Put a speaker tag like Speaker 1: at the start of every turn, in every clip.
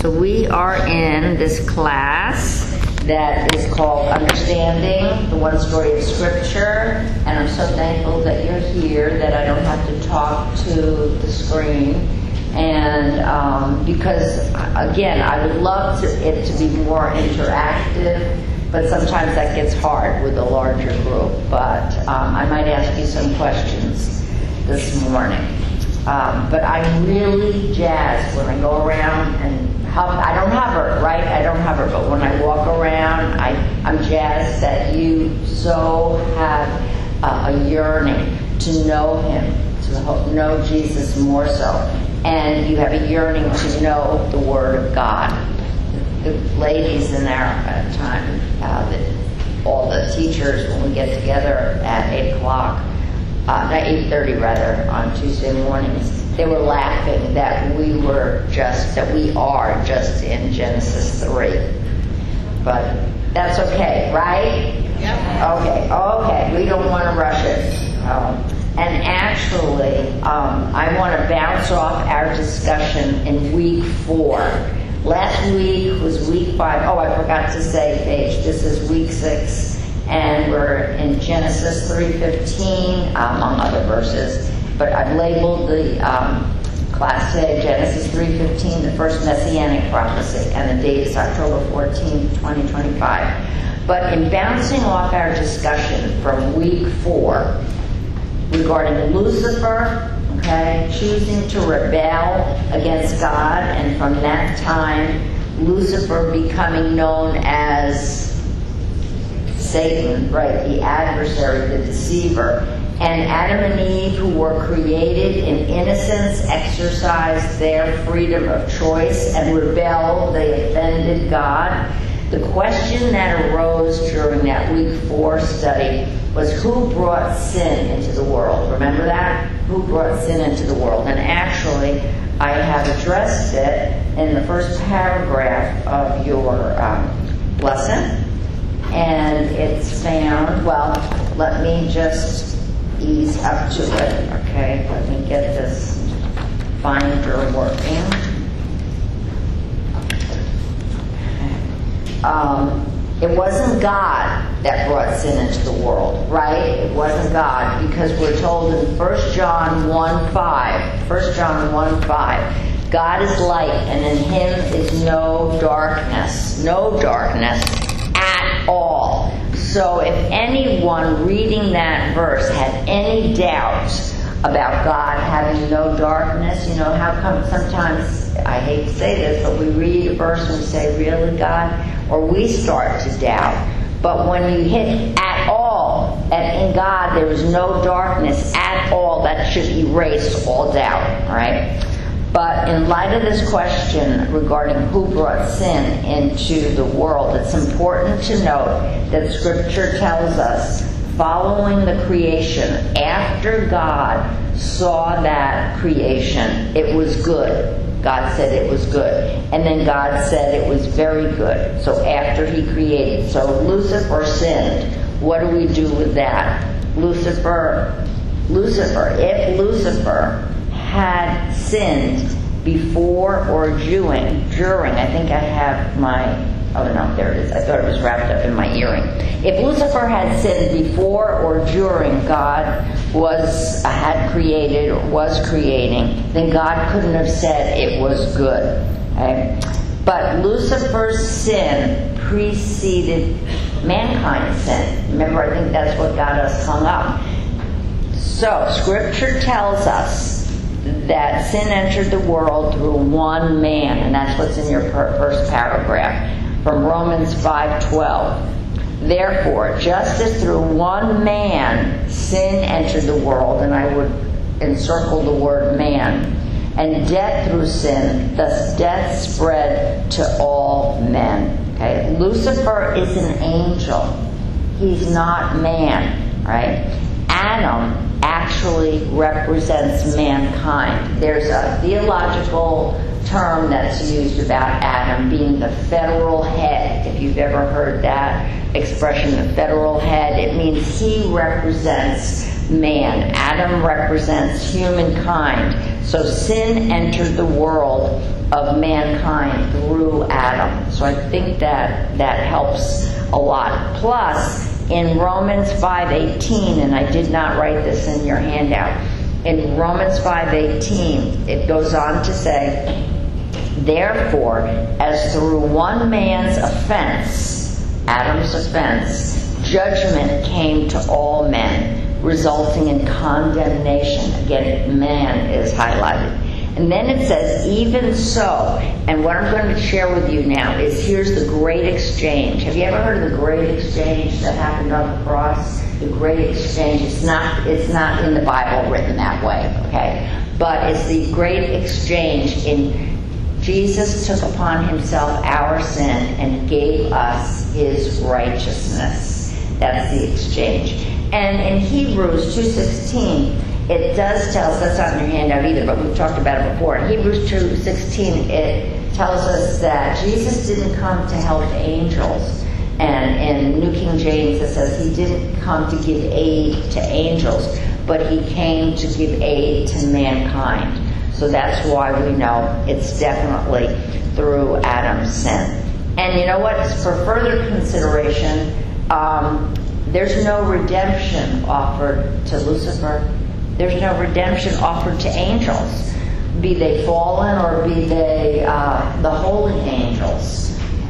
Speaker 1: So we are in this class that is called Understanding the One Story of Scripture, and I'm so thankful that you're here, that I don't have to talk to the screen, and because, again, I would love it to be more interactive, but sometimes that gets hard with a larger group, but I might ask you some questions this morning. But I'm really jazzed when I go around and I don't have her, right? I don't have her, but when I walk around, I'm jazzed that you so have a yearning to know Him, to know Jesus more so, and you have a yearning to know the Word of God. The ladies in our time, all the teachers, when we get together at 8 o'clock, 8:30 rather, on Tuesday mornings, they were laughing that we are just in Genesis 3. But that's okay, right? Yep. Okay. We don't want to rush it. And actually, I want to bounce off our discussion in week 4. Last week was week 5. Oh, I forgot to say, Paige, this is week 6. And we're in Genesis 3:15, among other verses. But I've labeled the class today Genesis 3:15, the first Messianic prophecy, and the date is October 14, 2025. But in bouncing off our discussion from week 4 regarding Lucifer, choosing to rebel against God, and from that time, Lucifer becoming known as Satan, right, the adversary, the deceiver, and Adam and Eve, who were created in innocence, exercised their freedom of choice and rebelled. They offended God. The question that arose during that week 4 study was, who brought sin into the world? Remember that? Who brought sin into the world? And actually, I have addressed it in the first paragraph of your lesson. And it's found, let me just ease up to it, okay? Let me get this binder working. It wasn't God that brought sin into the world, right? It wasn't God, because we're told in 1 John 1:5, God is light, and in Him is no darkness at all. So if anyone reading that verse had any doubts about God having no darkness, how come sometimes, I hate to say this, but we read a verse and we say, really, God? Or we start to doubt. But when you hit at all, and in God there is no darkness at all, that should erase all doubt, right? But in light of this question regarding who brought sin into the world, it's important to note that Scripture tells us, following the creation, after God saw that creation, it was good. God said it was good. And then God said it was very good. So after He created. So Lucifer sinned. What do we do with that? Lucifer, if Lucifer had sinned before or during, I think I have there it is. I thought it was wrapped up in my earring. If Lucifer had sinned before or during God was creating, then God couldn't have said it was good. Okay? But Lucifer's sin preceded mankind's sin. Remember, I think that's what got us hung up. So, Scripture tells us that sin entered the world through one man, and that's what's in your first paragraph from Romans 5:12. Therefore, just as through one man sin entered the world, and I would encircle the word man, and death through sin, thus death spread to all men. Okay? Lucifer is an angel. He's not man, right? Adam actually represents mankind. There's a theological term that's used about Adam being the federal head. If you've ever heard that expression, the federal head, it means he represents man. Adam represents humankind. So sin entered the world of mankind through Adam. So I think that helps a lot. Plus, in Romans 5:18, and I did not write this in your handout, in Romans 5:18, it goes on to say, therefore, as through one man's offense, Adam's offense, judgment came to all men, resulting in condemnation. Again, man is highlighted. And then it says, even so, and what I'm going to share with you now is here's the great exchange. Have you ever heard of the great exchange that happened on the cross? The great exchange. It's not in the Bible written that way, okay? But it's the great exchange in Jesus took upon himself our sin and gave us his righteousness. That's the exchange. And in Hebrews 2:16, it does tell us, that's not in your handout either, but we've talked about it before. In Hebrews 2:16, it tells us that Jesus didn't come to help angels. And in New King James, it says he didn't come to give aid to angels, but he came to give aid to mankind. So that's why we know it's definitely through Adam's sin. And you know what? For further consideration, there's no redemption offered to Lucifer. There's no redemption offered to angels, be they fallen or be they the holy angels.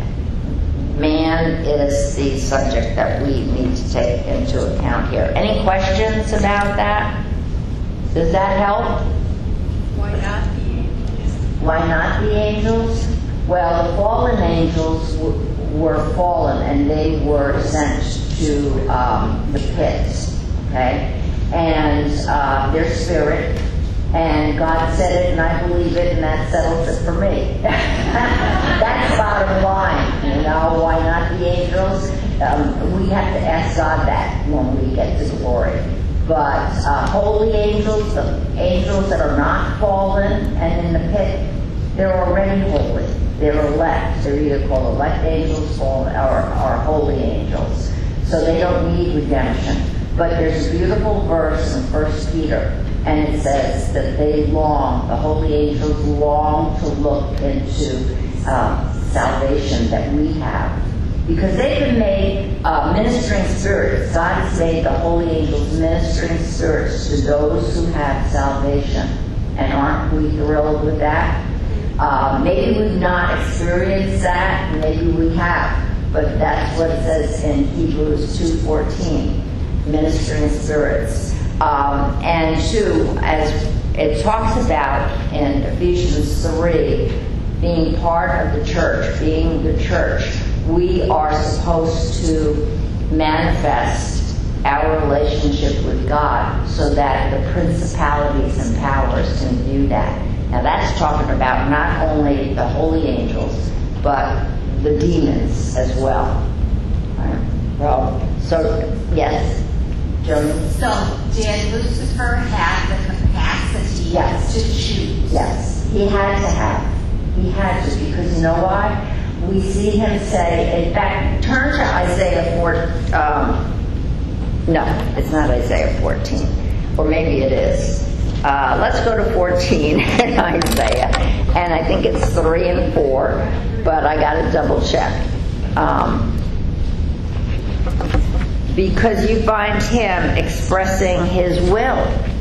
Speaker 1: Man is the subject that we need to take into account here. Any questions about that? Does that help?
Speaker 2: Why not the angels?
Speaker 1: Why not the angels? Well, the fallen angels were fallen and they were sent to the pits, okay? And their spirit, and God said it and I believe it and that settles it for me. That's bottom line, you know, why not the angels? We have to ask God that when we get to glory. But holy angels, the angels that are not fallen and in the pit, they're already holy. They're elect. They're either called elect angels or holy angels. So they don't need redemption. But there's a beautiful verse in 1 Peter, and it says that they long, the holy angels long to look into salvation that we have. Because they've been made ministering spirits. God has made the holy angels ministering spirits to those who have salvation. And aren't we thrilled with that? Maybe we've not experienced that, maybe we have. But that's what it says in Hebrews 2:14. Ministering spirits. And two, as it talks about in Ephesians 3, being part of the church, being the church, we are supposed to manifest our relationship with God so that the principalities and powers can view that. Now that's talking about not only the holy angels, but the demons as well. Well, so, yes.
Speaker 2: So, did Lucifer have the capacity to choose?
Speaker 1: Yes, he had to have. He had to, because you know why? We see him say, in fact, turn to Isaiah 4, no, it's not Isaiah 14, or maybe it is. Let's go to 14 in Isaiah, and I think it's 3 and 4, but I got to double check. Because you find him expressing his will.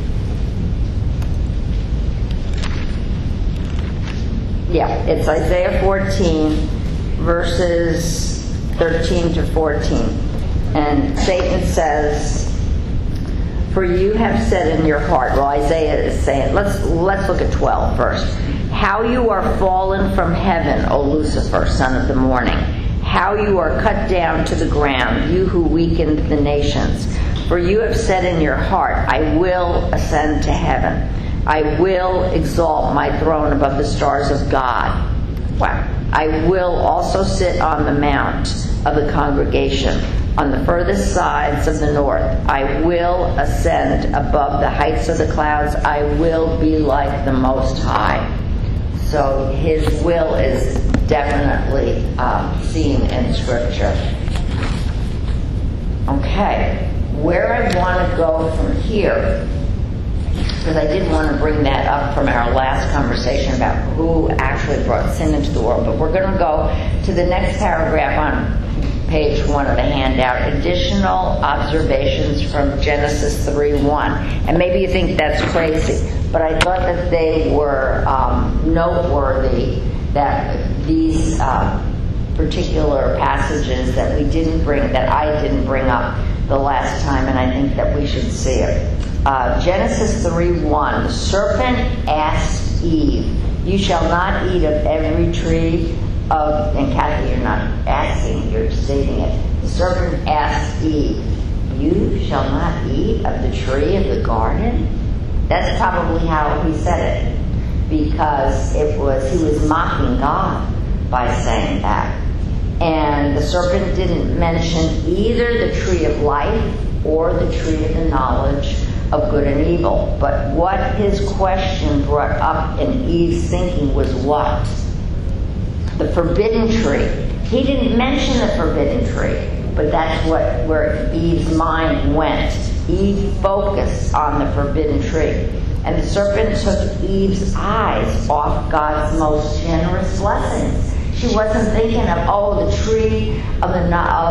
Speaker 1: Yeah, it's Isaiah 14, verses 13 to 14. And Satan says, for you have said in your heart, well, Isaiah is saying, let's look at 12 first. How you are fallen from heaven, O Lucifer, son of the morning. How you are cut down to the ground, you who weakened the nations. For you have said in your heart, I will ascend to heaven. I will exalt my throne above the stars of God. Wow. I will also sit on the mount of the congregation, on the furthest sides of the north. I will ascend above the heights of the clouds. I will be like the Most High. So his will is definitely seen in Scripture. Okay, where I want to go from here because I did want to bring that up from our last conversation about who actually brought sin into the world. But we're going to go to the next paragraph on page 1 of the handout, additional observations from Genesis 3:1. And maybe you think that's crazy, but I thought that they were noteworthy, that these particular passages that I didn't bring up the last time, and I think that we should see it. Genesis 3:1, the serpent asked Eve, "You shall not eat of every tree of," and Kathy, you're not asking, you're stating it. The serpent asked Eve, "You shall not eat of the tree of the garden?" That's probably how he said it, because he was mocking God by saying that. And the serpent didn't mention either the tree of life or the tree of the knowledge of good and evil. But what his question brought up in Eve's thinking was what? The forbidden tree. He didn't mention the forbidden tree, but that's where Eve's mind went. Eve focused on the forbidden tree. And the serpent took Eve's eyes off God's most generous blessings. She wasn't thinking of, the tree of the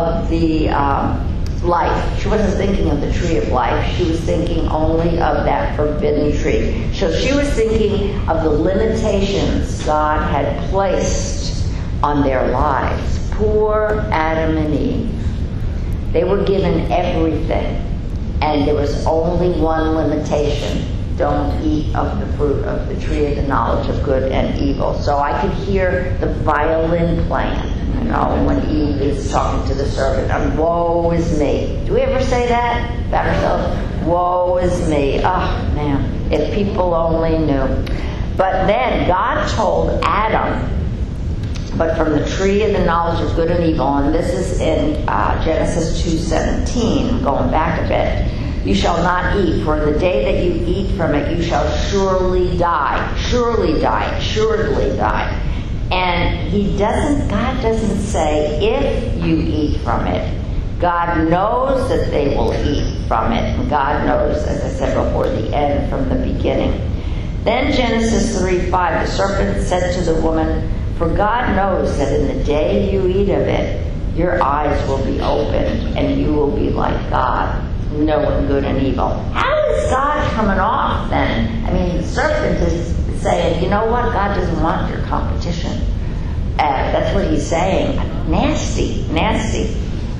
Speaker 1: life. She wasn't thinking of the tree of life. She was thinking only of that forbidden tree. So she was thinking of the limitations God had placed on their lives. Poor Adam and Eve. They were given everything, and there was only one limitation: don't eat of the fruit of the tree of the knowledge of good and evil. So I could hear the violin playing, when Eve is talking to the serpent. Woe is me. Do we ever say that about ourselves? Woe is me. Oh, man, if people only knew. But then God told Adam, but from the tree of the knowledge of good and evil, and this is in Genesis 2:17, going back a bit, "You shall not eat, for the day that you eat from it, you shall surely die." Surely die. Assuredly die. And God doesn't say if you eat from it. God knows that they will eat from it. And God knows, as I said before, the end from the beginning. Then Genesis 3:5, the serpent said to the woman, "For God knows that in the day you eat of it, your eyes will be opened, and you will be like God, knowing good and evil." How is God coming off then? The serpent is saying, you know what? God doesn't want your competition. That's what he's saying. Nasty, nasty.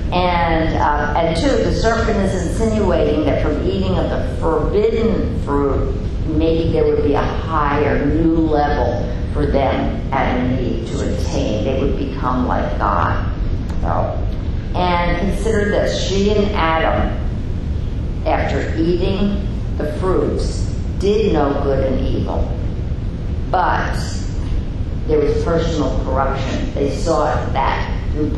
Speaker 1: And two, the serpent is insinuating that from eating of the forbidden fruit, maybe there would be a higher, new level for them, Adam and Eve, to attain. They would become like God. And consider this: she and Adam, after eating the fruits, did know good and evil. But there was personal corruption. They saw that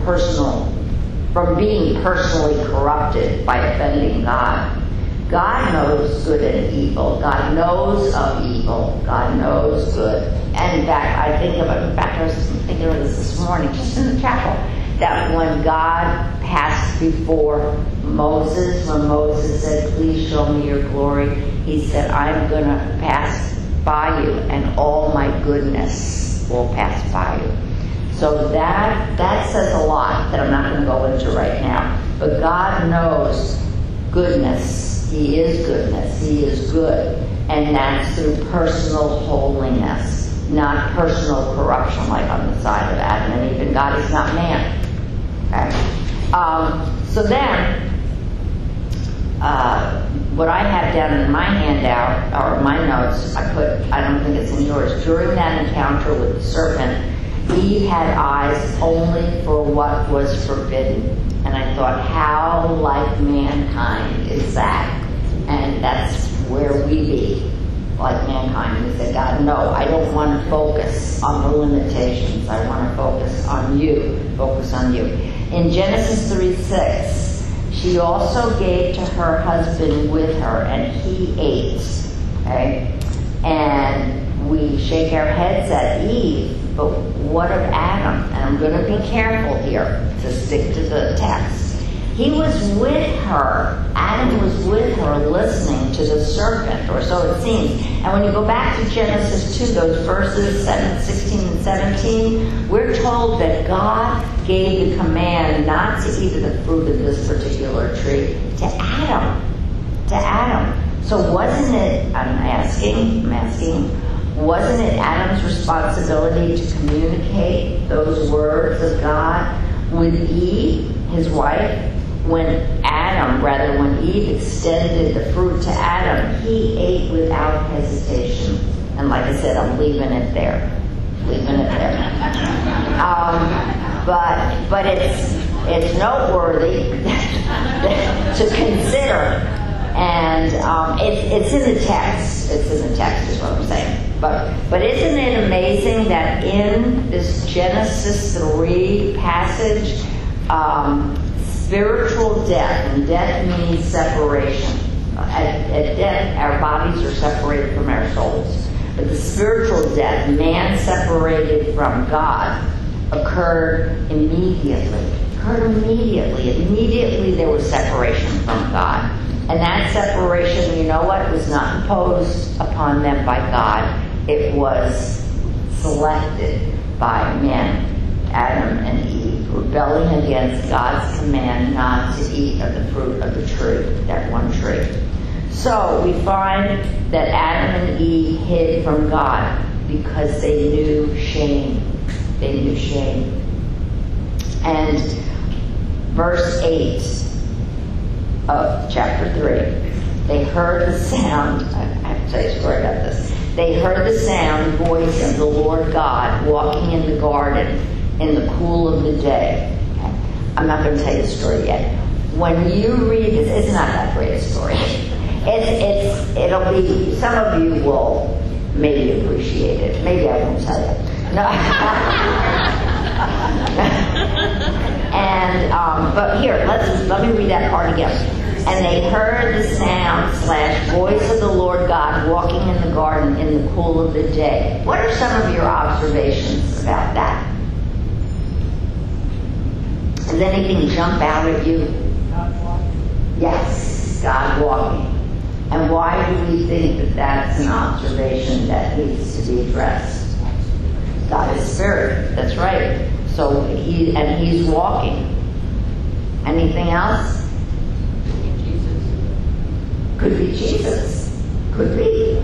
Speaker 1: from being personally corrupted by offending God. God knows good and evil. God knows of evil. God knows good. And in fact, I was thinking of this morning, just in the chapel, that when God passed before Moses, when Moses said, "Please show me your glory," he said, "I'm going to pass by you, and all my goodness will pass by you." So that says a lot that I'm not going to go into right now. But God knows goodness. He is goodness. He is good. And that's through personal holiness, not personal corruption like on the side of Adam and Eve. And God is not man. Okay? So then, what I have down in my handout, or my notes, I don't think it's in yours. During that encounter with the serpent, Eve had eyes only for what was forbidden. And I thought, how like mankind is that? And that's where we be, like mankind. We say, God, no, I don't want to focus on the limitations. I want to focus on you. Focus on you. In Genesis 3:6, she also gave to her husband with her, and he ate. Okay? And we shake our heads at Eve, but what of Adam? And I'm going to be careful here to stick to the text. He was with her. Adam was with her listening to the serpent, or so it seems. And when you go back to Genesis 2, those verses 16 and 17, we're told that God gave the command not to eat of the fruit of this particular tree to Adam. To Adam. So wasn't it, I'm asking, wasn't it Adam's responsibility to communicate those words of God with Eve, his wife? When Eve extended the fruit to Adam, he ate without hesitation. And like I said, I'm leaving it there. But it's noteworthy to consider. And it's in the text. It's in the text is what I'm saying. But isn't it amazing that in this Genesis 3 passage, spiritual death, and death means separation. At death, our bodies are separated from our souls. But the spiritual death, man separated from God, occurred immediately. Immediately there was separation from God. And that separation, you know what, was not imposed upon them by God. It was selected by men, Adam and Eve, rebelling against God's command not to eat of the fruit of the tree, that one tree. So we find that Adam and Eve hid from God because they knew shame. And verse 8 of chapter 3, they heard the sound, I have to tell you a story about this. They heard the voice of the Lord God walking in the garden in the cool of the day. I'm not going to tell you the story yet. When you read this, it's not that great a story. It'll be, some of you will maybe appreciate it. Maybe I won't tell you. No. And but here, let me read that part again. And they heard the sound / voice of the Lord God walking in the garden in the cool of the day. What are some of your observations about that? Does anything jump out at you?
Speaker 3: God walking.
Speaker 1: Yes, God walking. And why do we think that that's an observation that needs to be addressed? God is spirit. That's right. So he's walking. Anything else? Could be Jesus. Could be.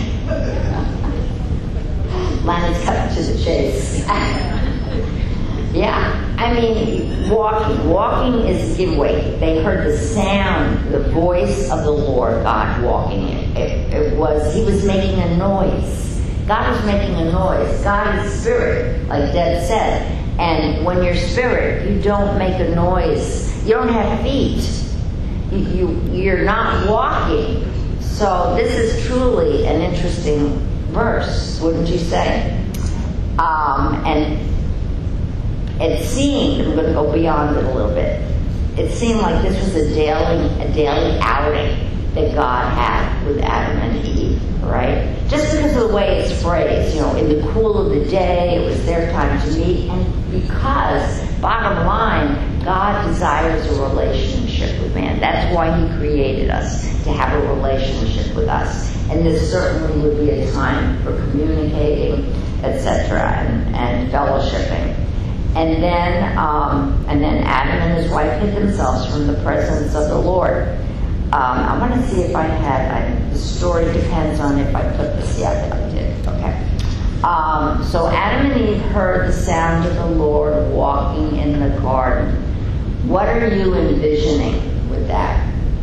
Speaker 1: Lana's cutting to the chase. Yeah. I mean, walking is giveaway. They heard the sound, the voice of the Lord God walking. He was making a noise. God is making a noise. God is spirit, like Deb said. And when you're spirit, you don't make a noise. You don't have feet. You're not walking. So this is truly an interesting verse, wouldn't you say? And it seemed, I'm going to go beyond it a little bit, it seemed like this was a daily outing that God had with Adam and Eve, right? Just because of the way it's phrased, in the cool of the day, it was their time to meet, and because, bottom line, God desires a relationship with man. That's why he created us, to have a relationship with us. And this certainly would be a time for communicating, etc., and fellowshipping. And then Adam and his wife hid themselves from the presence of the Lord. I want to see if I had, the story depends on if I put this, yeah, I did, okay. So Adam and Eve heard the sound of the Lord walking in the garden. What are you envisioning with that?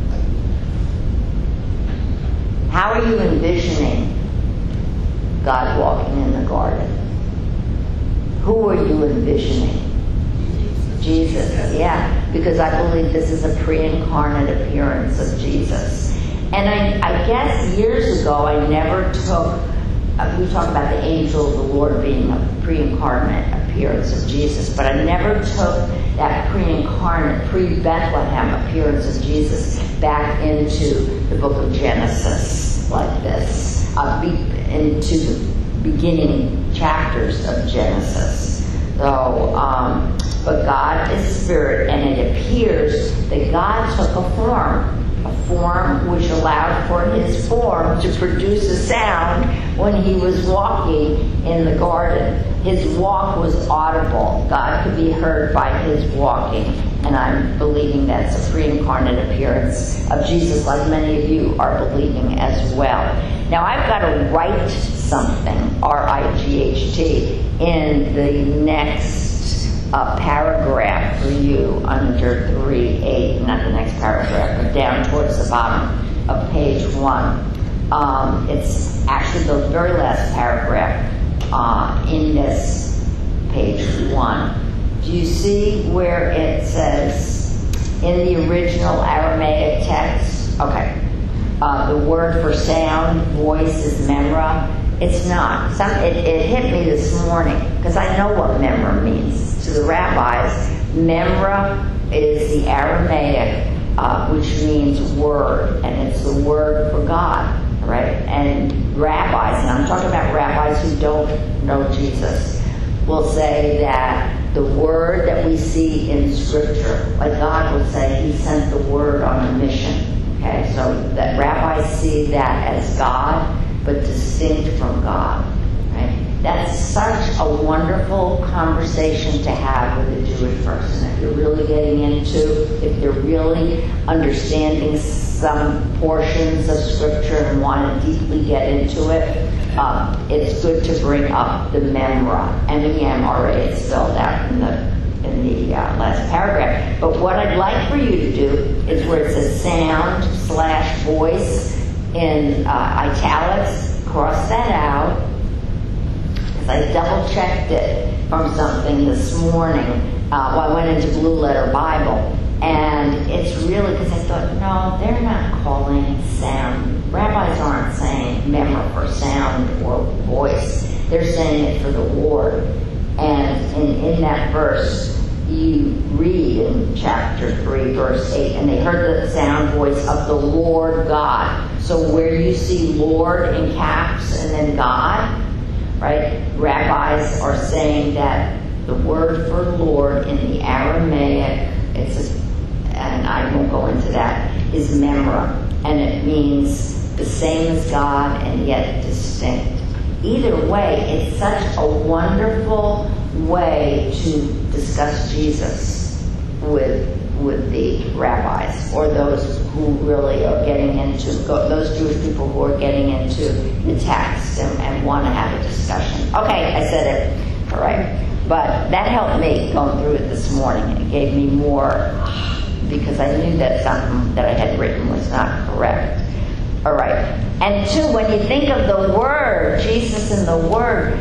Speaker 1: How are you envisioning God walking in the garden? Who are you envisioning? Jesus, yeah, because I believe this is a pre-incarnate appearance of Jesus. And I guess years ago I never took, we talk about the angel of the Lord being a pre-incarnate appearance of Jesus, but I never took that pre-incarnate, pre-Bethlehem appearance of Jesus back into the book of Genesis like this, into the beginning chapters of Genesis. So, but God is spirit, and it hears that God took a form which allowed for his form to produce a sound when he was walking in the garden. His walk was audible. God could be heard by his walking. And I'm believing that's a pre-incarnate appearance of Jesus, like many of you are believing as well. Now, I've got to write something, R-I-G-H-T, in the next paragraph for you under 3.8, not the next paragraph, but down towards the bottom of page 1. It's actually the very last paragraph in this page 1. Do you see where it says in the original Aramaic text? Okay. The word for sound, voice is memra. It's not. It hit me this morning because I know what memra means. To the rabbis, memra is the Aramaic, which means word, and it's the word for God, right? And rabbis, and I'm talking about rabbis who don't know Jesus, will say that the word that we see in Scripture, like God will say, he sent the word on a mission. Okay, so that rabbis see that as God, but distinct from God. Right? That's such a wonderful conversation to have with a Jewish person. If you're really getting into, if they're really understanding some portions of Scripture and want to deeply get into it, it's good to bring up the memra, M-E-M-R-A. It's spelled out in the last paragraph. But what I'd like for you to do is where it says sound/voice in italics, cross that out. Because I double-checked it from something this morning while I went into Blue Letter Bible. And it's really because I thought, no, they're not calling sound. Rabbis aren't saying memra for sound or voice. They're saying it for the Lord. And in that verse, you read in chapter 3, verse 8, and they heard the sound voice of the Lord God. So where you see Lord in caps and then God, right? Rabbis are saying that the word for Lord in the Aramaic, and I won't go into that, is memra. And it means the same as God and yet distinct. Either way, it's such a wonderful way to discuss Jesus with the rabbis, or those who really are getting into, those Jewish people who are getting into the text and want to have a discussion. Okay, I said it. All right. But that helped me going through it this morning. It gave me more, because I knew that something that I had written was not correct. All right. And two, when you think of the Word, Jesus and the Word,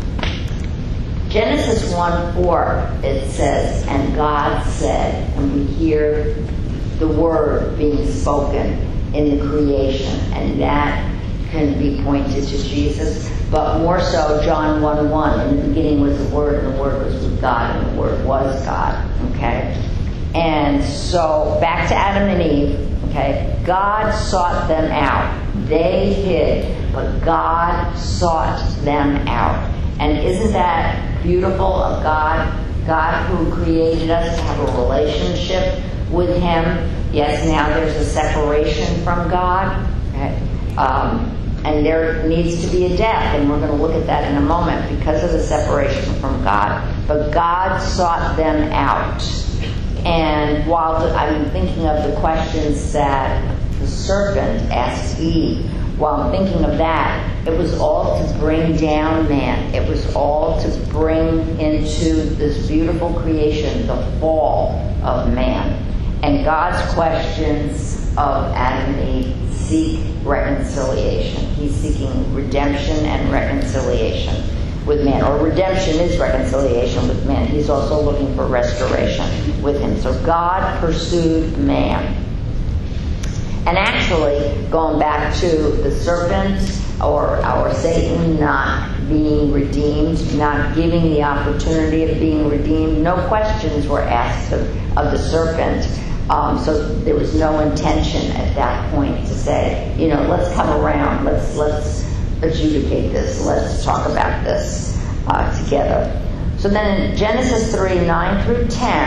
Speaker 1: Genesis 1:4, it says, and God said, and we hear the Word being spoken in the creation, and that can be pointed to Jesus, but more so John 1:1, in the beginning was the Word, and the Word was with God, and the Word was God, okay? And so, back to Adam and Eve, okay? God sought them out. They hid, but God sought them out. And isn't that beautiful of God? God who created us to have a relationship with Him. Yes, now there's a separation from God. Okay? And there needs to be a death, and we're going to look at that in a moment because of the separation from God. But God sought them out. And while I'm thinking of the questions that the serpent asked Eve, while I'm thinking of that, it was all to bring down man. It was all to bring into this beautiful creation the fall of man. And God's questions of Adam and Eve seek reconciliation. He's seeking redemption and reconciliation with man. Or redemption is reconciliation with man. He's also looking for restoration with him. So God pursued man. And actually, going back to the serpent or Satan not being redeemed, not giving the opportunity of being redeemed, no questions were asked of the serpent. So there was no intention at that point to say, let's come around, let's adjudicate this, let's talk about this together. So then in Genesis 3:9 through 10,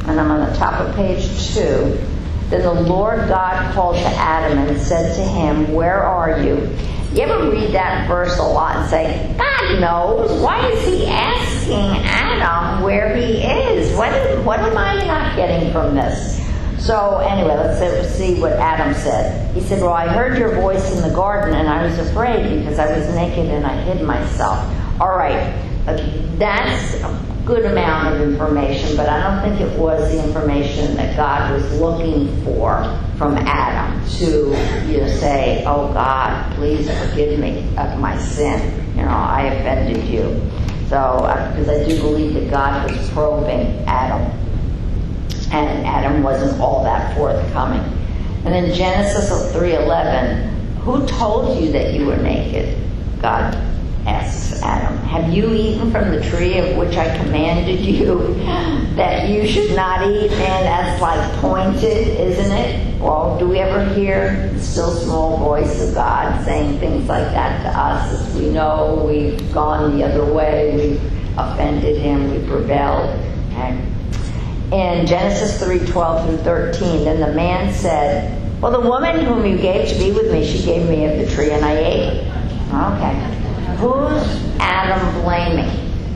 Speaker 1: and I'm on the top of page 2. Then the Lord God called to Adam and said to him, "Where are you?" You ever read that verse a lot and say, God knows. Why is he asking Adam where he is? What am I not getting from this? So anyway, let's see what Adam said. He said, "Well, I heard your voice in the garden, and I was afraid because I was naked and I hid myself." All right, that's a good amount of information, but I don't think it was the information that God was looking for from Adam to say, "Oh God, please forgive me of my sin. I offended you." So, because I do believe that God was probing Adam, and Adam wasn't all that forthcoming. And in Genesis 3:11, "Who told you that you were naked?" God asks Adam. "Have you eaten from the tree of which I commanded you that you should not eat?" Man, that's like pointed, isn't it? Well, do we ever hear the still small voice of God saying things like that to us as we know we've gone the other way, we've offended him, we've rebelled? Okay. In Genesis 3:12 through 13, then the man said, "Well, the woman whom you gave to be with me, she gave me of the tree and I ate it." Okay. Who's Adam blaming?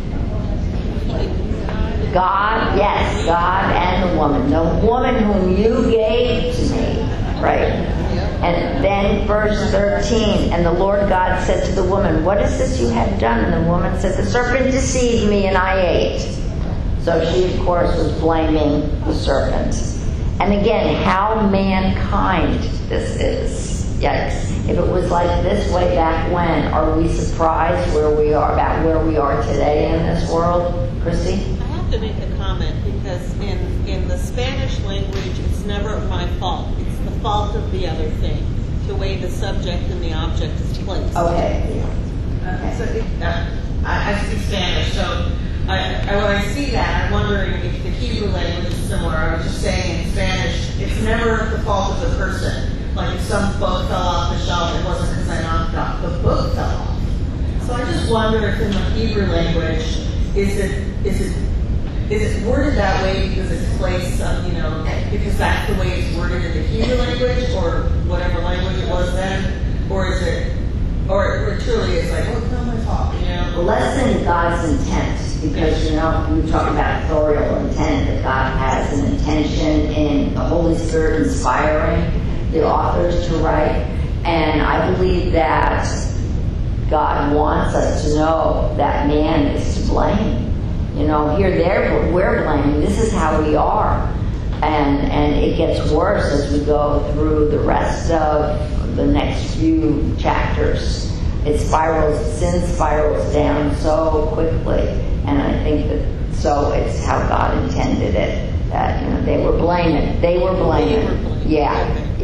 Speaker 1: God, yes, God and the woman. The woman whom you gave to me, right? And then verse 13, "And the Lord God said to the woman, 'What is this you have done?' And the woman said, 'The serpent deceived me and I ate.'" So she, of course, was blaming the serpent. And again, how mankind this is. Yikes. If it was like this way back when, are we surprised about where we are today in this world? Chrissy?
Speaker 3: I have to make a comment because in the Spanish language, it's never my fault. It's the fault of the other thing, the way the subject and the object is placed.
Speaker 1: Okay.
Speaker 3: So I speak Spanish, so when I see that, I'm wondering if the Hebrew language is similar. I was just saying in Spanish, it's never the fault of the person. Like if some book fell off the shelf, it wasn't because I knocked off. The book fell off. So I just wonder if in the Hebrew language, is it worded that way because it's placed, because that's the way it's worded in the Hebrew language or whatever language it was then, or is it, or it truly is like, oh, it's not my fault,
Speaker 1: Well, that's in God's intent, because we talk about authorial intent, that God has an intention in the Holy Spirit inspiring the authors to write, and I believe that God wants us to know that man is to blame. We're blaming. This is how we are, and it gets worse as we go through the rest of the next few chapters. Sin spirals down so quickly, and I think that it's how God intended it. That they were blaming. Yeah.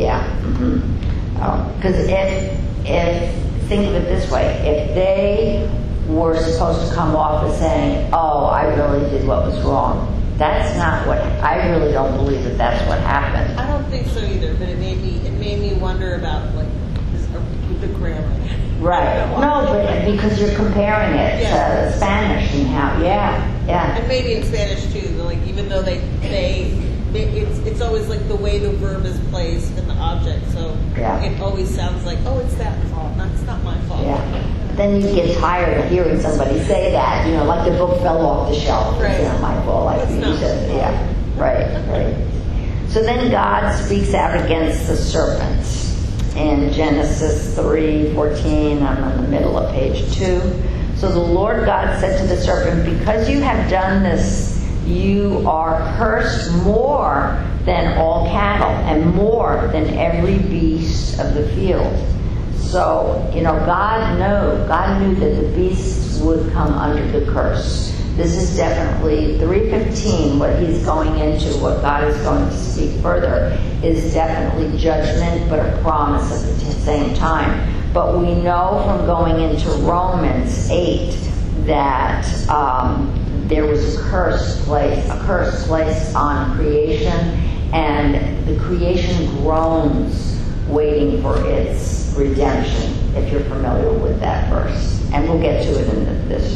Speaker 1: Because think of it this way, if they were supposed to come off as saying, "Oh, I really did what was wrong," that's not what. I really don't believe that that's what happened.
Speaker 3: I don't think so either, but it made me wonder about the grammar.
Speaker 1: Right. No, but because you're comparing it to Spanish and how,
Speaker 3: And maybe in Spanish too, even though it's always like the way the verb is placed in the object, so it always sounds like, oh, it's that fault, it's not my fault.
Speaker 1: Yeah. Then you get tired of hearing somebody say that, like the book fell off the shelf.
Speaker 3: Right.
Speaker 1: It's not my fault, like you said. Yeah. Right. So then God speaks out against the serpent. In Genesis 3:14, I'm in the middle of page 2. So the Lord God said to the serpent, "Because you have done this, you are cursed more than all cattle and more than every beast of the field." So, God knew that the beasts would come under the curse. This is definitely 3:15, what he's going into, what God is going to speak further, is definitely judgment, but a promise at the same time. But we know from going into Romans 8 that there was a curse placed on creation, and the creation groans waiting for its redemption, if you're familiar with that verse. And we'll get to it in this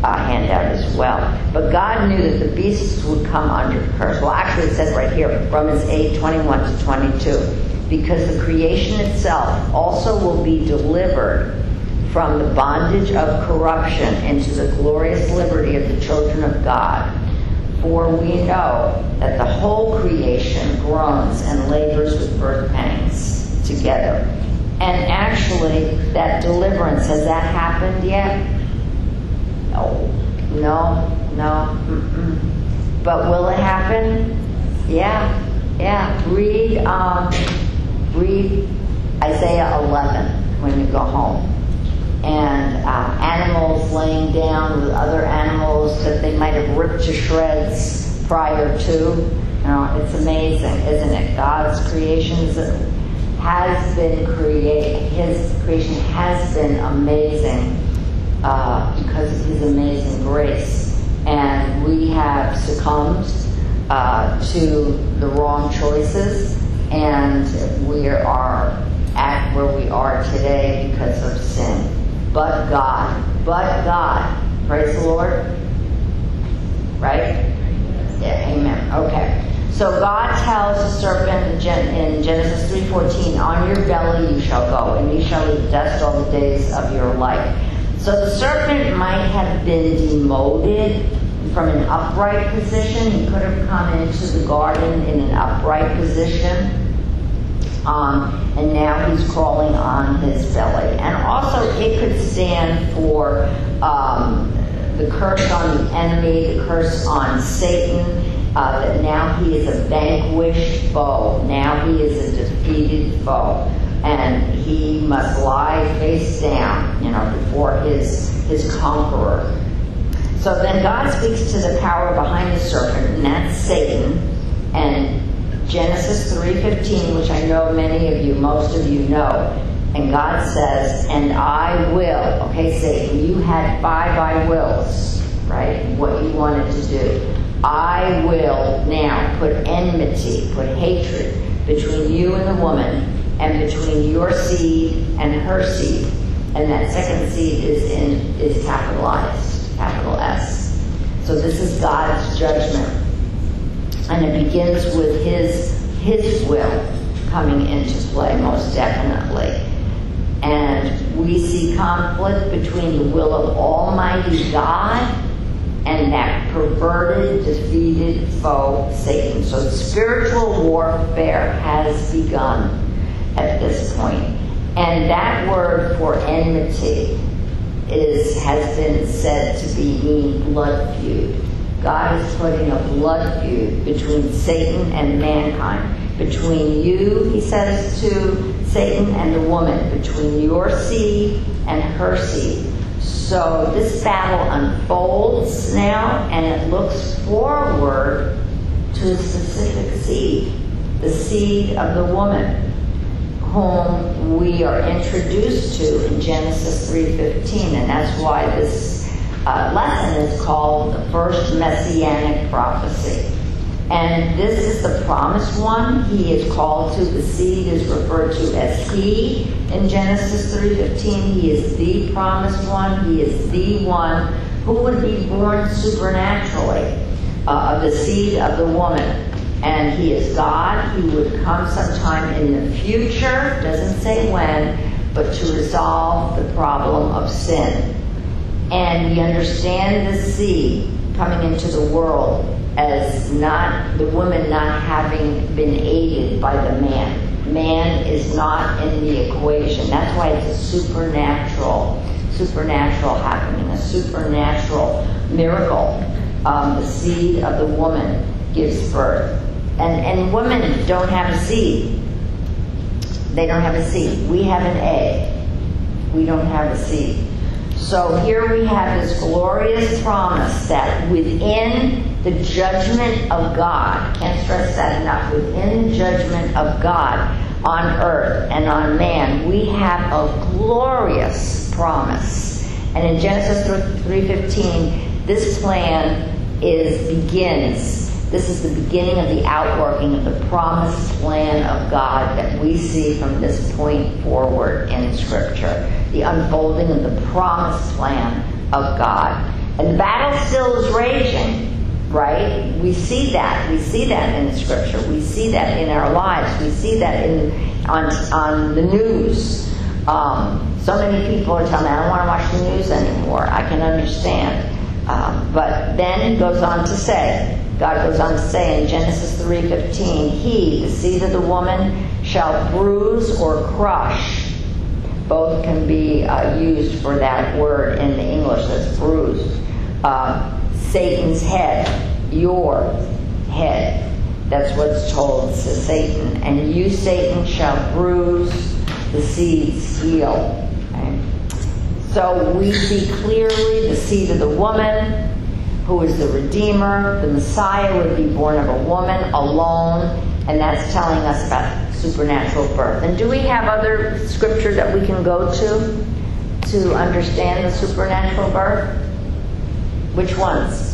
Speaker 1: handout as well. But God knew that the beasts would come under curse. Well, actually it says right here, Romans 8:21-22, because the creation itself also will be delivered from the bondage of corruption into the glorious liberty of the children of God. For we know that the whole creation groans and labors with birth pangs together. And actually, that deliverance, has that happened yet? No. But will it happen? Yeah. Read Isaiah 11 when you go home. And animals laying down with other animals that they might have ripped to shreds prior to. It's amazing, isn't it? God's creations has been His creation has been amazing because of His amazing grace. And we have succumbed to the wrong choices, and we are at where we are today because of sin. But God, praise the Lord, right? Yeah, amen. Okay. So God tells the serpent in Genesis 3:14, on your belly you shall go, and you shall eat dust all the days of your life. So the serpent might have been demoted from an upright position. He could have come into the garden in an upright position. And now he's crawling on his belly. And also it could stand for the curse on the enemy, the curse on Satan, that now he is a vanquished foe. Now he is a defeated foe. And he must lie face down, before his conqueror. So then God speaks to the power behind the serpent, and that's Satan. And Genesis 3:15, which I know most of you know. And God says, and I will. Okay, Satan, you had 5 I wills, right? What you wanted to do. I will now put enmity, put hatred between you and the woman, and between your seed and her seed. And that second seed is capitalized, capital S. So this is God's judgment. And it begins with his will coming into play, most definitely. And we see conflict between the will of Almighty God and that perverted, defeated foe, Satan. So spiritual warfare has begun at this point. And that word for enmity has been said to be blood feud. God is putting a blood feud between Satan and mankind. Between you, he says to Satan, and the woman. Between your seed and her seed. So this battle unfolds now, and it looks forward to a specific seed. The seed of the woman, whom we are introduced to in Genesis 3:15. And that's why this lesson is called the first messianic prophecy. And this is the promised one. He is called to, the seed is referred to as he in Genesis 3:15. He is the promised one. He is the one who would be born supernaturally of the seed of the woman. And he is God. He would come sometime in the future, doesn't say when, but to resolve the problem of sin. And we understand the seed coming into the world as not the woman not having been aided by the man. Man is not in the equation. That's why it's a supernatural happening, a supernatural miracle. The seed of the woman gives birth. And women don't have a seed. They don't have a seed. We have an egg. We don't have a seed. So here we have this glorious promise that within the judgment of God, can't stress that enough, within the judgment of God on earth and on man, we have a glorious promise. And in Genesis 3:15, this plan begins. This is the beginning of the outworking of the promised plan of God that we see from this point forward in Scripture. The unfolding of the promised plan of God. And the battle still is raging, right? We see that. We see that in the scripture. We see that in our lives. We see that on the news. So many people are telling me, I don't want to watch the news anymore. I can understand. But then God goes on to say in Genesis 3:15, he, the seed of the woman, shall bruise or crush. Both can be used for that word in the English, that's bruised. Satan's head, your head. That's what's told to Satan. And you, Satan, shall bruise the seed's heel. Okay? So we see clearly the seed of the woman, who is the Redeemer. The Messiah would be born of a woman alone, and that's telling us about supernatural birth. And do we have other scripture that we can go to understand the supernatural birth? Which ones?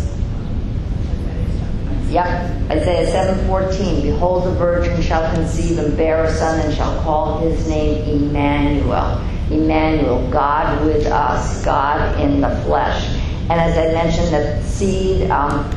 Speaker 1: Yep. Isaiah 7:14. Behold, the virgin shall conceive and bear a son, and shall call his name Emmanuel. Emmanuel, God with us, God in the flesh. And as I mentioned, that seed,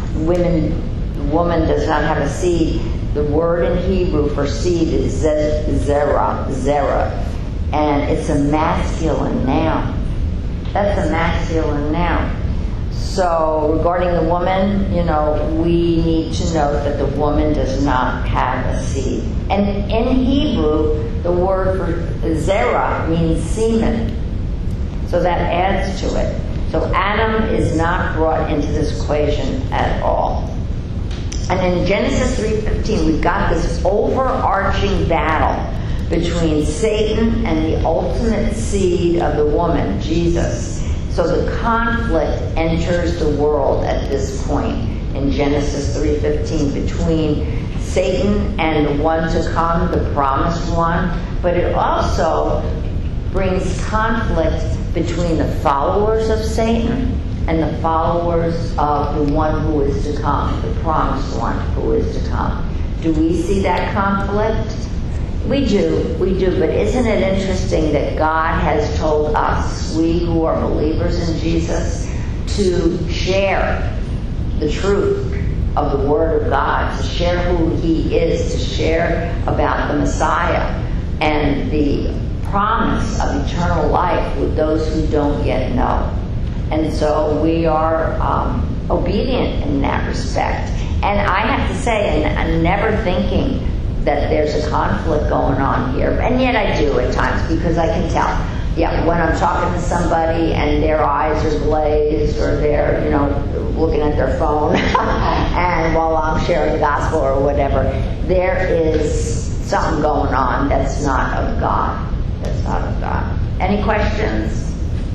Speaker 1: woman does not have a seed. The word in Hebrew for seed is zera, and it's a masculine noun. That's a masculine noun. So regarding the woman, we need to note that the woman does not have a seed. And in Hebrew, the word for zera means semen. So that adds to it. So Adam is not brought into this equation at all. And in Genesis 3:15, we've got this overarching battle between Satan and the ultimate seed of the woman, Jesus. So the conflict enters the world at this point in Genesis 3:15 between Satan and the one to come, the promised one. But it also brings conflict between the followers of Satan and the followers of the one who is to come, the promised one who is to come. Do we see that conflict? We do, but isn't it interesting that God has told us, we who are believers in Jesus, to share the truth of the Word of God, to share who He is, to share about the Messiah and the promise of eternal life with those who don't yet know. And so we are obedient in that respect. And I have to say, and I'm never thinking that there's a conflict going on here, and yet I do at times, because I can tell. Yeah, when I'm talking to somebody and their eyes are glazed, or they're, looking at their phone, and while I'm sharing the gospel or whatever, there is something going on that's not of God. That's not of God. Any questions?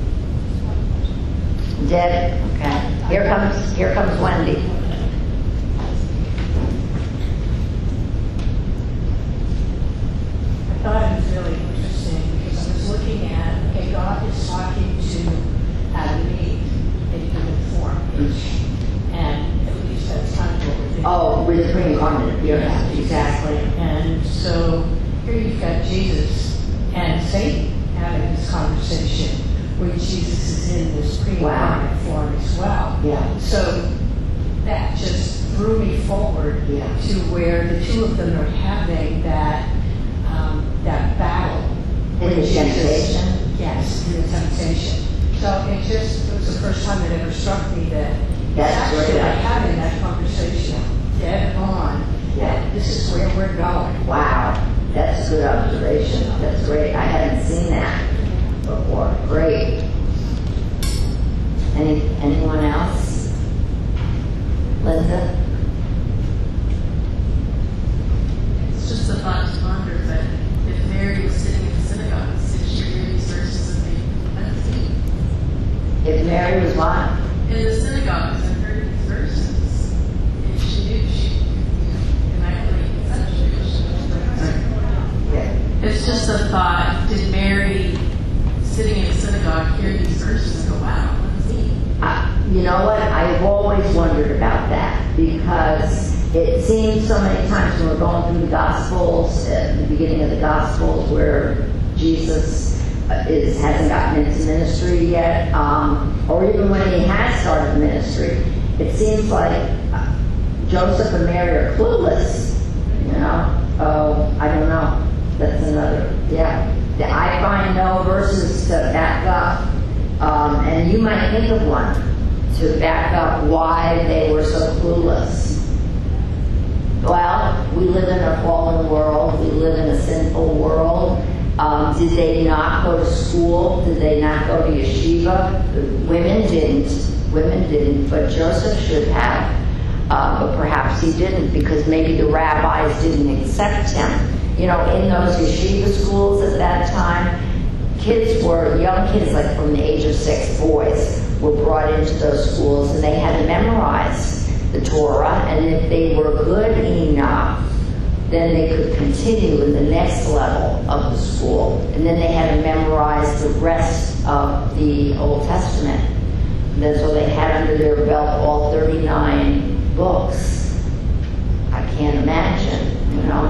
Speaker 1: Deb? Okay. Here comes Wendy.
Speaker 4: I thought it was really interesting because I was looking at, God is talking to Adam and Eve in human form. And at least that's kind of what we're thinking.
Speaker 1: Oh, with the pre-incarnate. Yeah, exactly.
Speaker 4: And so here you've got Jesus and Satan having this conversation where Jesus is in this pre-incarnate form as well.
Speaker 1: Yeah.
Speaker 4: So that just threw me forward to where the two of them are having that battle.
Speaker 1: In the temptation?
Speaker 4: Yes, in the temptation. So it was the first time it ever struck me that actually having that conversation dead on, that this is where we're going.
Speaker 1: Wow, that's a good observation. That's great. I hadn't seen that before. Great. Anyone else? Linda?
Speaker 5: It's just a thought to ponder that if Mary was sitting in the synagogue, did she hear these verses and be unseen?
Speaker 1: If Mary was what?
Speaker 5: In the synagogues and heard these verses, if she knew she immaculate conception.
Speaker 1: Yeah.
Speaker 5: It's just a thought. Did Mary, sitting in the synagogue, hear these verses and go, wow, unseen?
Speaker 1: You know what? I've always wondered about that, because it seems so many times when we're going through the Gospels, at the beginning of the Gospels, where Jesus hasn't gotten into ministry yet, or even when he has started ministry, it seems like Joseph and Mary are clueless. You know? Oh, I don't know. That's another. Yeah. I find no verses to back up, and you might think of one to back up why they were so clueless. Well, we live in a fallen world. We live in a sinful world. Did they not go to school? Did they not go to yeshiva? Women didn't. But Joseph should have. But perhaps he didn't, because maybe the rabbis didn't accept him. You know, in those yeshiva schools at that time, young kids, like from the age of 6, boys, were brought into those schools, and they had to memorize the Torah, and if they were good enough, then they could continue in the next level of the school, and then they had to memorize the rest of the Old Testament. And then so they had under their belt all 39 books. I can't imagine, you know.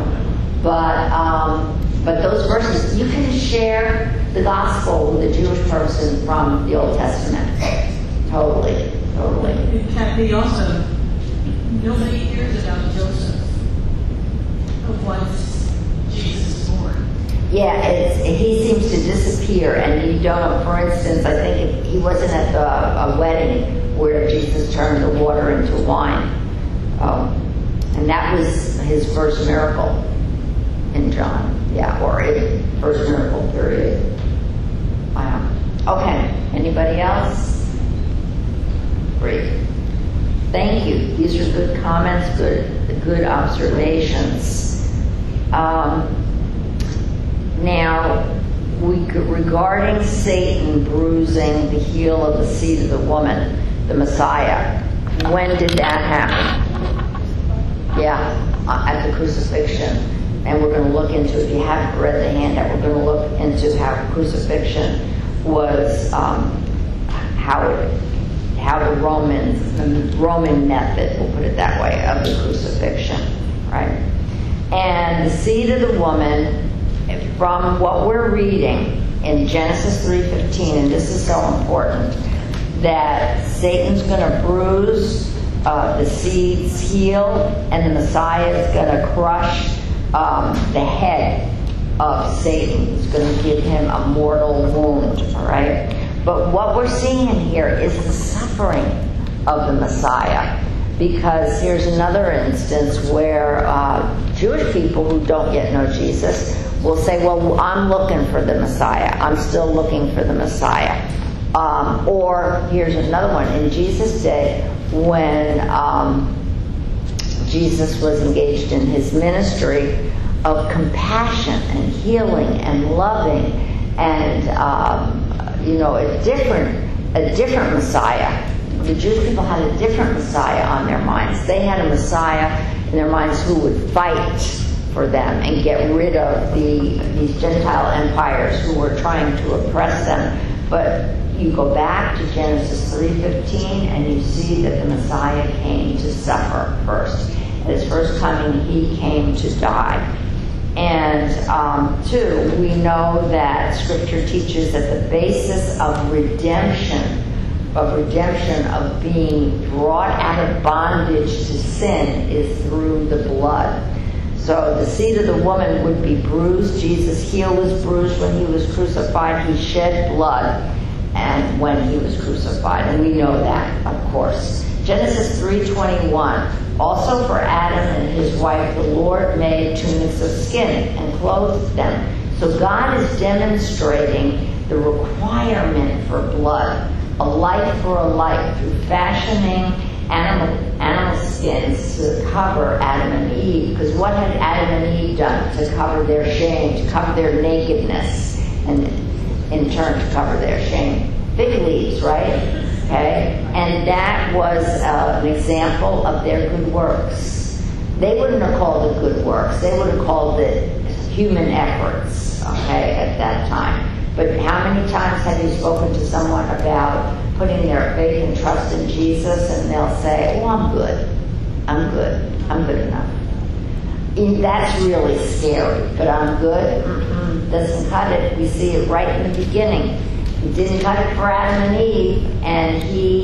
Speaker 1: But those verses, you can share the gospel with a Jewish person from the Old Testament. Totally.
Speaker 5: Kathy, also, nobody hears about Joseph once Jesus is born.
Speaker 1: Yeah, he seems to disappear, and you don't. For instance, I think he wasn't at a wedding where Jesus turned the water into wine, and that was his first miracle in John. Yeah, or his first miracle period. Wow. Okay. Anybody else? Great. Thank you. These are good comments, good observations. Now, regarding Satan bruising the heel of the seed of the woman, the Messiah, when did that happen? Yeah, at the crucifixion. And we're going to look into, if you haven't read the handout, we're going to look into how crucifixion was, how the Roman method, we'll put it that way, of the crucifixion, right? And the seed of the woman, from what we're reading in Genesis 3:15, and this is so important, that Satan's going to bruise the seed's heel, and the Messiah is going to crush the head of Satan. He's going to give him a mortal wound, all right? But what we're seeing here is the suffering of the Messiah, because here's another instance where Jewish people who don't yet know Jesus will say, well, I'm looking for the Messiah. I'm still looking for the Messiah. Or here's another one. In Jesus' day, when Jesus was engaged in his ministry of compassion and healing and loving and a different Messiah. The Jewish people had a different Messiah on their minds. They had a Messiah in their minds who would fight for them and get rid of these Gentile empires who were trying to oppress them. But you go back to Genesis 3:15 and you see that the Messiah came to suffer first. At his first coming, he came to die. And two, we know that Scripture teaches that the basis of redemption, of being brought out of bondage to sin, is through the blood. So the seed of the woman would be bruised. Jesus' heel was bruised when he was crucified. He shed blood and when he was crucified. And we know that, of course. Genesis 3:21. Also for Adam and his wife, the Lord made tunics of skin and clothed them. So God is demonstrating the requirement for blood, a like for a like, through fashioning animal skins to cover Adam and Eve. Because what had Adam and Eve done to cover their shame, to cover their nakedness, and in turn to cover their shame? Fig leaves, right? Okay? And that was an example of their good works. They wouldn't have called it good works. They would have called it human efforts, okay, at that time. But how many times have you spoken to someone about putting their faith and trust in Jesus, and they'll say, oh, I'm good. I'm good enough. That's really scary, but I'm good. Doesn't cut it. We see it right in the beginning. He didn't cut it for Adam and Eve, and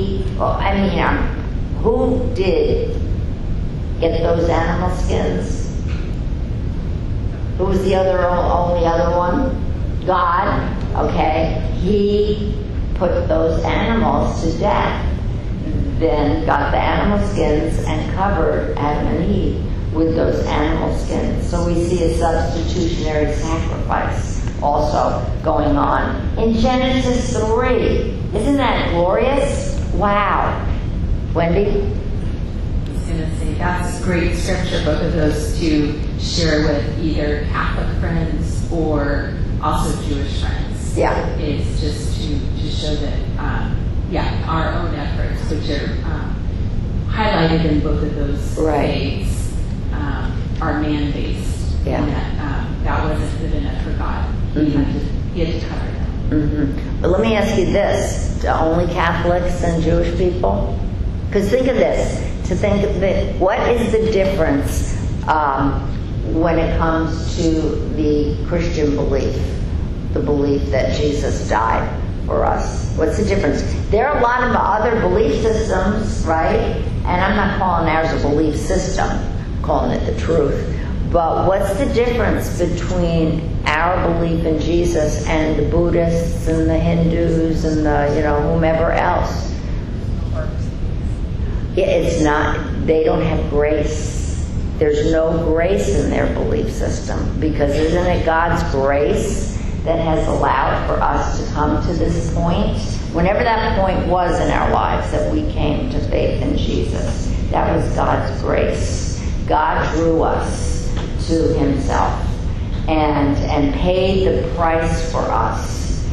Speaker 1: who did get those animal skins? Who was the only other one? God, okay? He put those animals to death, then got the animal skins and covered Adam and Eve with those animal skins. So we see a substitutionary sacrifice also going on. In Genesis 3, isn't that glorious? Wow. Wendy?
Speaker 6: I was going to say, that's great scripture, both of those to share with either Catholic friends or also Jewish friends.
Speaker 1: Yeah.
Speaker 6: It's just to show that, our own efforts, which are highlighted in both of those faiths, are man-based.
Speaker 1: Yeah.
Speaker 6: And that wasn't good enough for God. He had to cover them.
Speaker 1: But let me ask you this. Do only Catholics and Jewish people? Because think of this. What is the difference when it comes to the Christian belief? The belief that Jesus died for us. What's the difference? There are a lot of other belief systems, right? And I'm not calling ours a belief system. I'm calling it the truth. But what's the difference between our belief in Jesus and the Buddhists and the Hindus and the, whomever else? It's not, they don't have grace. There's no grace in their belief system, because isn't it God's grace that has allowed for us to come to this point? Whenever that point was in our lives that we came to faith in Jesus, that was God's grace. God drew us to himself and paid the price for us.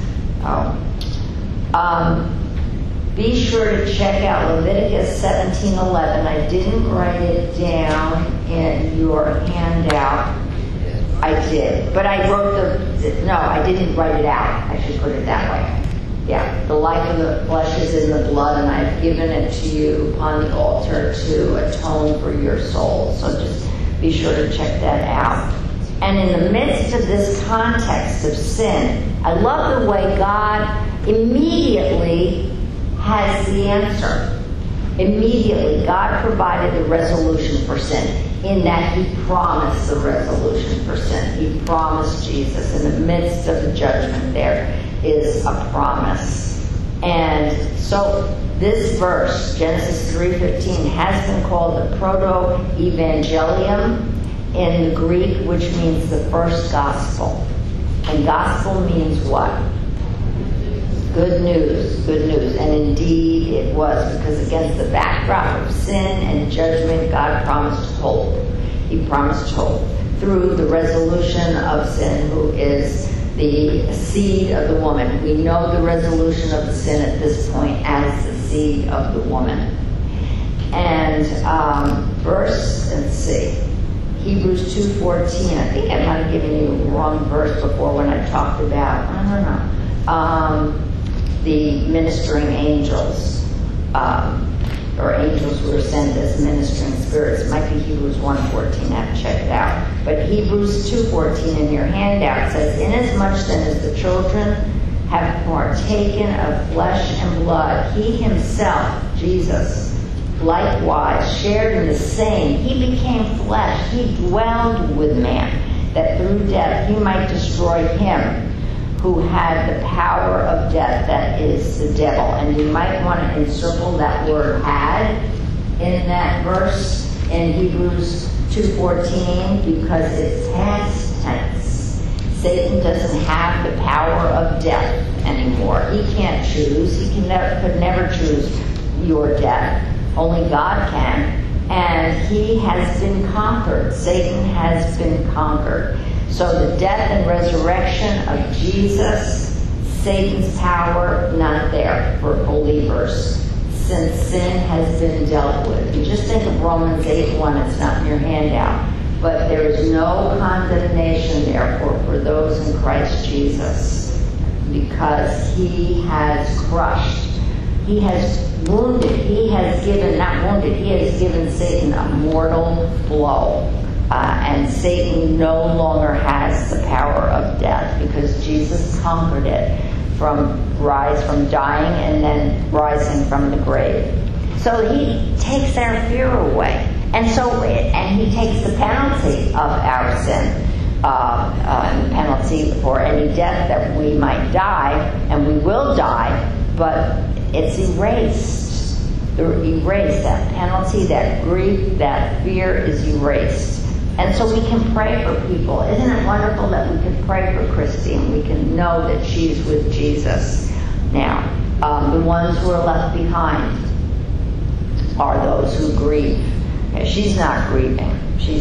Speaker 1: Be sure to check out Leviticus 17:11. I didn't write it down in your handout. I did, but I I didn't write it out. I should put it that way. Yeah, the life of the flesh is in the blood, and I've given it to you upon the altar to atone for your soul. So just be sure to check that out. And in the midst of this context of sin, I love the way God immediately has the answer. Immediately, God provided the resolution for sin, in that he promised the resolution for sin. He promised Jesus. In the midst of the judgment, there is a promise. And so this verse, Genesis 3:15, has been called the proto-evangelium in the Greek, which means the first gospel. And gospel means what? Good news, good news. And indeed it was, because against the backdrop of sin and judgment, God promised hope. He promised hope through the resolution of sin, who is the seed of the woman. We know the resolution of the sin at this point as the seed of the woman. And Hebrews 2:14. I think I might have given you the wrong verse before when I talked about, the ministering angels, or angels who are sent as ministering spirits. It might be Hebrews 1:14. I have to check it out. But Hebrews 2:14 in your handout says, "Inasmuch then as the children have partaken of flesh and blood, he himself, Jesus, likewise shared in the same. He became flesh. He dwelled with man, that through death he might destroy him who had the power of death, that is the devil." And you might want to encircle that word "had" in that verse in Hebrews 2:14, because it's past tense. Satan doesn't have the power of death anymore. He can't choose. He could never choose your death. Only God can. And he has been conquered. Satan has been conquered. So the death and resurrection of Jesus, Satan's power, not there for believers, since sin has been dealt with. You just think of Romans 8:1. It's not in your handout. But there is no condemnation, therefore, for those in Christ Jesus, because he has crushed, he has wounded, he has given, not wounded, he has given Satan a mortal blow. And Satan no longer has the power of death because Jesus conquered it from dying and then rising from the grave. So he takes our fear away. And he takes the penalty of our sin, and the penalty for any death that we might die, and we will die, but it's erased. That penalty, that grief, that fear is erased. And so we can pray for people. Isn't it wonderful that we can pray for Christy and we can know that she's with Jesus now? The ones who are left behind are those who grieve. She's not grieving.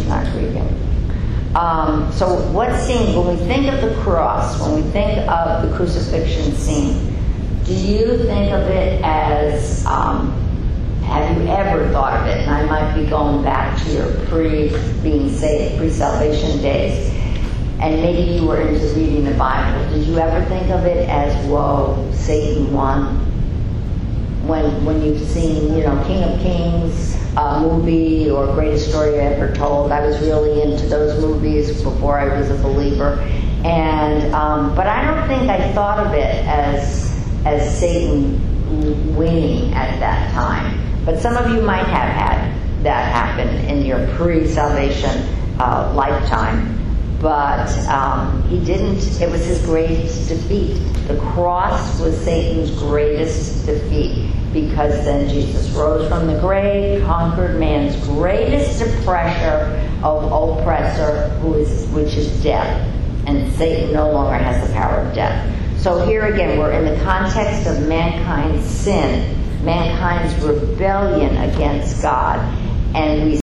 Speaker 1: So what scene, when we think of the cross, when we think of the crucifixion scene, do you think of it as, have you ever thought of it? And I might be going back to your being saved, pre-salvation days, and maybe you were into reading the Bible. Did you ever think of it as, whoa, Satan won? When you've seen, King of Kings movie or Greatest Story Ever Told, I was really into those movies before I was a believer, and but I don't think I thought of it as Satan winning at that time. But some of you might have had that happen in your pre-salvation lifetime. But he didn't. It was his greatest defeat. The cross was Satan's greatest defeat, because then Jesus rose from the grave, conquered man's greatest oppressor, which is death. And Satan no longer has the power of death. So here again, we're in the context of mankind's sin, mankind's rebellion against God, and we